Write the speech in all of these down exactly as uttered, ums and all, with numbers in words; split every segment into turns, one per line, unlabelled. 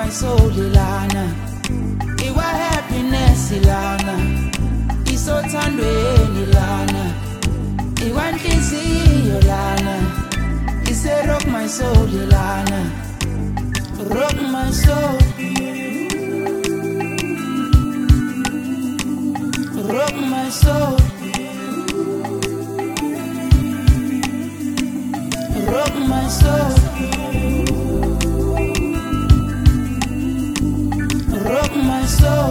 my soul ilana. Iwa happiness ilana. Isothandweni lana. Iwa nhliziyo lana. Ise rock my soul ilana. Rock my soul. Rock my soul. Rock my soul. Rock my soul.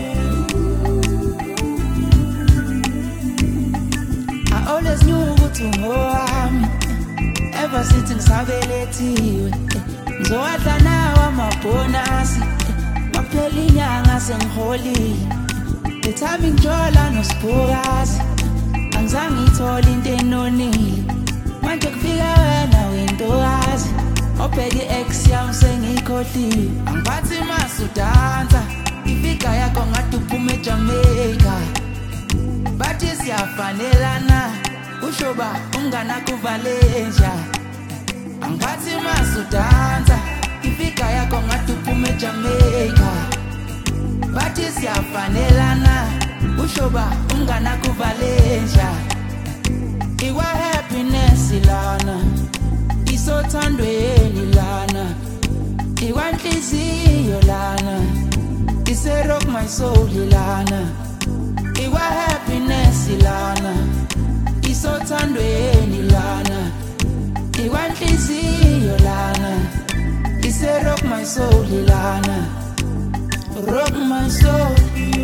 I always knew what to know. Ever since ngisabeletiwe ngizowadla nawe amabhonasi maphela inyanga sengiholile lethami ngijola nosibhukazi angizange ngithole into enonile manje kufika wena wentokazi obheka i-ex yami sengiyikhohliwe angiphathi masu dansa ifika yakho ngathi uphuma eJamaica bathi siyafanelana ushoba ungana kuValencia angiphathi masu dansa ifika yakho ngathi uphuma eJamaica bathi siyafanelana ushoba ungana kuValencia iwa happiness ilana isothandweni lana iwa nhliziyo lana ise rock my soul ilana iwa happiness ilana isothandweni lana iwa nhliziyo lana ise rock my soul ilana rock my soul.